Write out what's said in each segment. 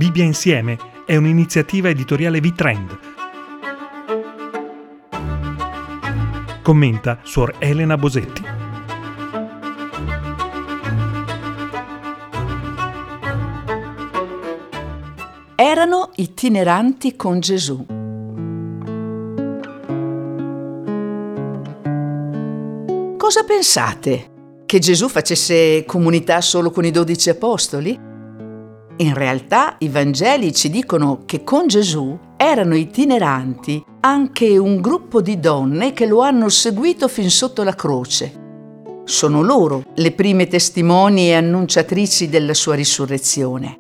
Bibbia Insieme è un'iniziativa editoriale V-Trend. Commenta Suor Elena Bosetti. Erano itineranti con Gesù. Cosa pensate? Che Gesù facesse comunità solo con i 12 apostoli? In realtà i Vangeli ci dicono che con Gesù erano itineranti anche un gruppo di donne che lo hanno seguito fin sotto la croce. Sono loro le prime testimoni e annunciatrici della sua risurrezione.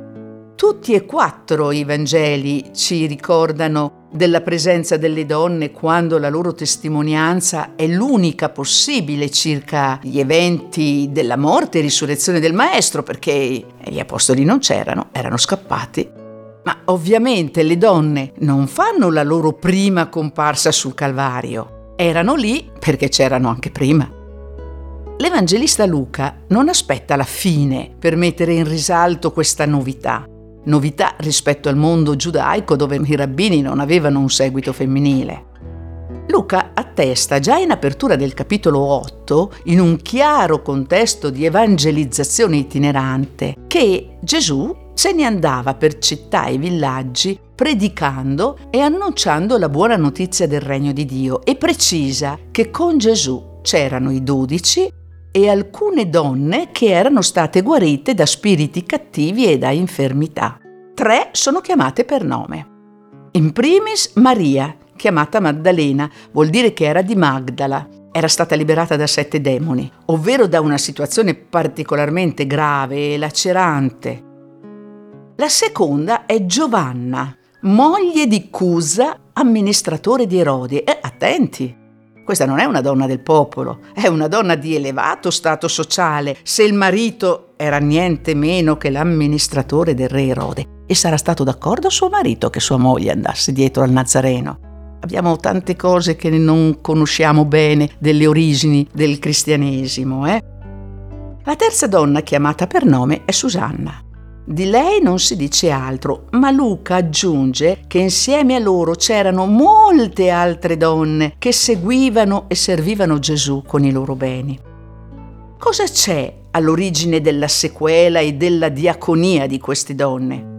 Tutti e 4 i Vangeli ci ricordano della presenza delle donne quando la loro testimonianza è l'unica possibile circa gli eventi della morte e risurrezione del Maestro, perché gli apostoli non c'erano, erano scappati. Ma ovviamente le donne non fanno la loro prima comparsa sul Calvario, erano lì perché c'erano anche prima. L'Evangelista Luca non aspetta la fine per mettere in risalto questa novità rispetto al mondo giudaico dove i rabbini non avevano un seguito femminile. Luca attesta già in apertura del capitolo 8, in un chiaro contesto di evangelizzazione itinerante, che Gesù se ne andava per città e villaggi predicando e annunciando la buona notizia del regno di Dio, e precisa che con Gesù c'erano i 12 e alcune donne che erano state guarite da spiriti cattivi e da infermità. 3 sono chiamate per nome. In primis Maria, chiamata Maddalena, vuol dire che era di Magdala. Era stata liberata da 7 demoni, ovvero da una situazione particolarmente grave e lacerante. La seconda è Giovanna, moglie di Cusa, amministratore di Erode. Attenti! Questa non è una donna del popolo, è una donna di elevato stato sociale, se il marito era niente meno che l'amministratore del re Erode. E sarà stato d'accordo suo marito che sua moglie andasse dietro al Nazareno. Abbiamo tante cose che non conosciamo bene delle origini del cristianesimo. La terza donna chiamata per nome è Susanna. Di lei non si dice altro, ma Luca aggiunge che insieme a loro c'erano molte altre donne che seguivano e servivano Gesù con i loro beni. Cosa c'è all'origine della sequela e della diaconia di queste donne?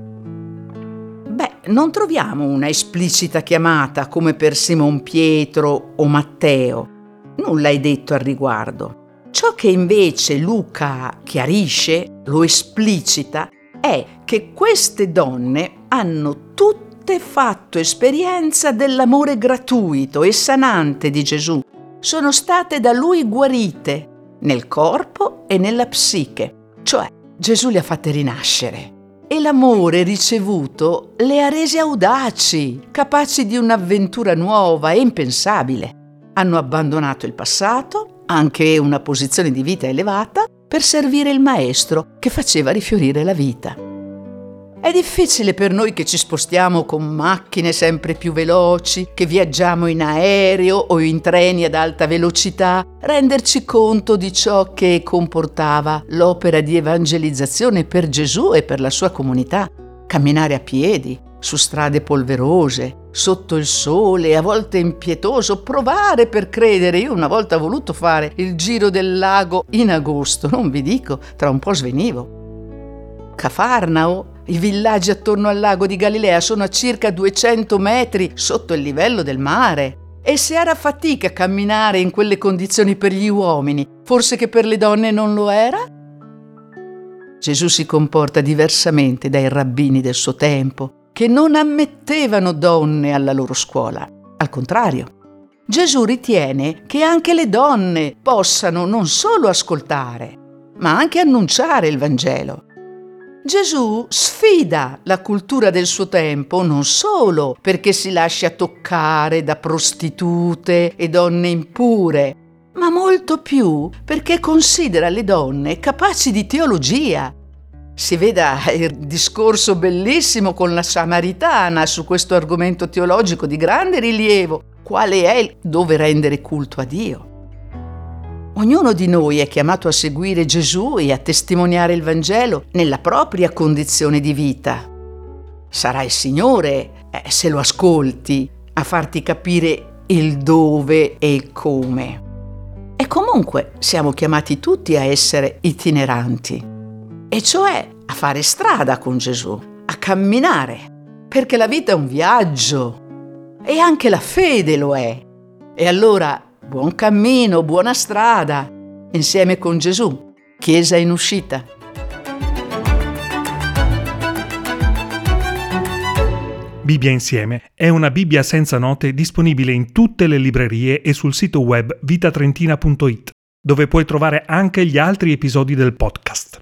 Non troviamo una esplicita chiamata come per Simon Pietro o Matteo. Nulla è detto al riguardo. Ciò che invece Luca chiarisce, lo esplicita, è che queste donne hanno tutte fatto esperienza dell'amore gratuito e sanante di Gesù. Sono state da lui guarite nel corpo e nella psiche, cioè Gesù le ha fatte rinascere. E l'amore ricevuto le ha rese audaci, capaci di un'avventura nuova e impensabile. Hanno abbandonato il passato, anche una posizione di vita elevata, per servire il Maestro che faceva rifiorire la vita. È difficile per noi che ci spostiamo con macchine sempre più veloci, che viaggiamo in aereo o in treni ad alta velocità, renderci conto di ciò che comportava l'opera di evangelizzazione per Gesù e per la sua comunità. Camminare a piedi, su strade polverose, sotto il sole, a volte impietoso, provare per credere. Io una volta ho voluto fare il giro del lago in agosto, non vi dico, tra un po' svenivo. Cafarnao, i villaggi attorno al lago di Galilea sono a circa 200 metri sotto il livello del mare. E se era fatica a camminare in quelle condizioni per gli uomini, forse che per le donne non lo era? Gesù si comporta diversamente dai rabbini del suo tempo, che non ammettevano donne alla loro scuola. Al contrario, Gesù ritiene che anche le donne possano non solo ascoltare, ma anche annunciare il Vangelo. Gesù sfida la cultura del suo tempo non solo perché si lascia toccare da prostitute e donne impure, ma molto più perché considera le donne capaci di teologia. Si veda il discorso bellissimo con la Samaritana su questo argomento teologico di grande rilievo, quale è dove rendere culto a Dio. Ognuno di noi è chiamato a seguire Gesù e a testimoniare il Vangelo nella propria condizione di vita. Sarà il Signore, se lo ascolti, a farti capire il dove e il come. E comunque siamo chiamati tutti a essere itineranti, e cioè a fare strada con Gesù, a camminare, perché la vita è un viaggio e anche la fede lo è. E allora buon cammino, buona strada, insieme con Gesù, Chiesa in uscita. Bibbia Insieme è una Bibbia senza note disponibile in tutte le librerie e sul sito web vitatrentina.it, dove puoi trovare anche gli altri episodi del podcast.